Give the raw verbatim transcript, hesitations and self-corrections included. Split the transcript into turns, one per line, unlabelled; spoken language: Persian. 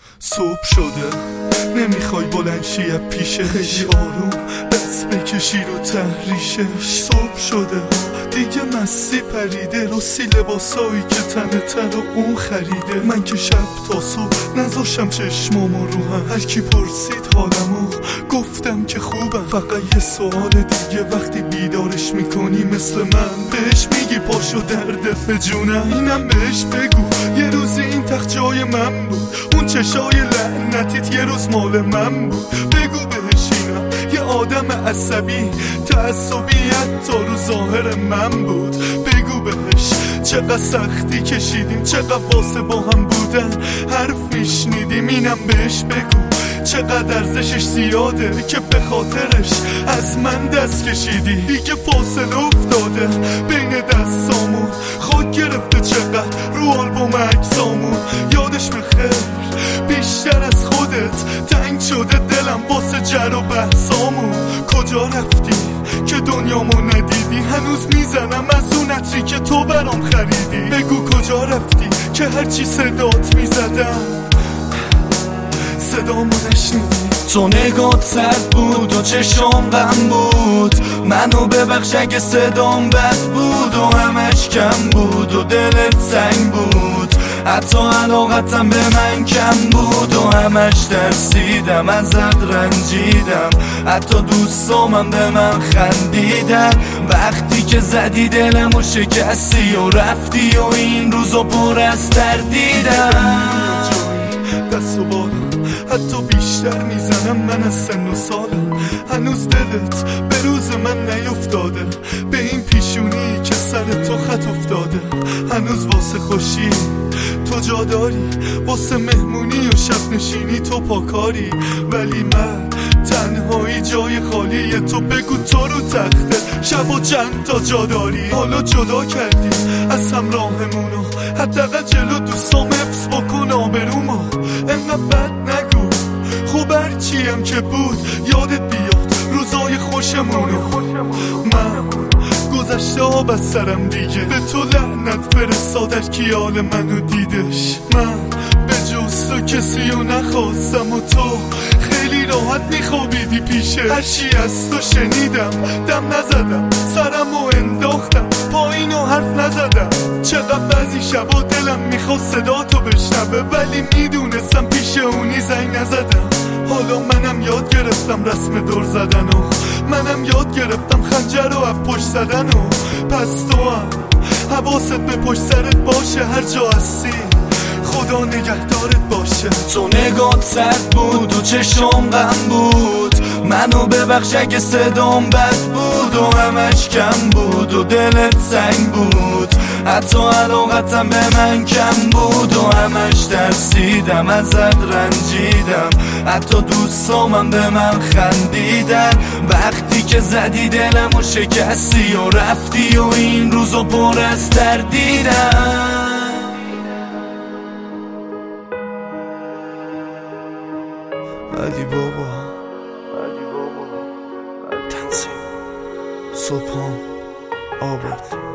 صبح شده نمیخوای بلند شی پیشه، خیلی آروم دست بکشی رو تحریشش. صبح شده دیگه مستی پریده، راستی لباسایی که تنه تر و اون خریده. من که شب تا صبح نذاشم چشمامو رو هم، هر کی پرسید حالمو گفتم که خوبم. فقط یه سوال دیگه، وقتی بیدارش میکنی مثل من بهش میگی پاشو دردت به جونم. اینم بهش بگو یه روزی این تخت جای من بود، اون چشای لعنتیت یه روز مال من بود. بگو بهش اینم یه آدم عصبی تعصبیت تا رو ظاهر من بود. بگو بهش چقدر سختی کشیدیم، چقدر واسه با هم بودن حرف میشنیدیم. اینم بهش بگو چقدر ارزشش زیاده که به خاطرش از من دست کشیدی. دیگه فاصله افتاده بین دستامون، خود گرفته چقدر رو آلبوم عکسامون. یادش بخیر بیشتر از خودت تنگ شده دلم واسه جر و بحثامون. کجا رفتی که دنیامو ندیدی؟ هنوز میزنم از اون عطری که تو برام خریدی. بگو کجا رفتی که هرچی صدات میزدم صدامو نشنیدی.
تو نگات سرد بود و چشم غم بود، منو ببخش اگه صدام بد بود و همش کم بود و دلت سنگ بود. حتی علاقتم به من کم بود و همش ترسیدم ازت رنجیدم. حتی دوستامم به من خندیدن وقتی که زدی دلم و شکستی و رفتی و این روزو پر از تردیدم.
دست و بالم حتی بیشتر میزنم من از سن و سالم. هنوز دلت به روز من نیفتاده، به این پیشونی که سر تو خط افتاده. هنوز واسه خوشی تو جا داری، واسه مهمونی و شب نشینی تو پاکاری. ولی من تنهایی جای خالی تو. بگو تو رو تخته شب و چند تا جا داری. حالا جدا کردی از همراهمونو، حداقل جلو دوستام حفظ بکن آبرومو. انقدر بد نگو خوب هرچیم که بود یادت بیاد روزای خوشمونو. من گذشته آب از سرم دیگه، به تو لعنت فرستادر کیال منو دیدش. من به جز تو کسی رو نخواستم و تو خیلی راحت میخوابیدی پیشه. هرچی از تو شنیدم دم نزدم، سرمو انداختم پایین و حرف نزدم. چقدر بعضی شبا دلم میخواست صدا تو بشنوه، ولی میدونستم پیش اونی زنگ نزدم. حالا منم یاد گرفتم رسم دور زدن و منم یاد گرفتم خنجر رو از پشت زدن و پس تو هم حواست به پشت سرت باشه، هر جا هستی خدا نگهدارت باشه.
تو نگات سرد بود و چشم غم بود، منو ببخش اگه صدام بد بود و همش کم بود و دلت سنگ بود. حتی علاقتم به من کم بود و همش ترسیدم ازت رنجیدم. حتی دوستامم به من خندیدن وقتی که زدی دلم و شکستی و رفتی و این روزو پر از تردیدم.
علی بابا تنظیم صبحان آبت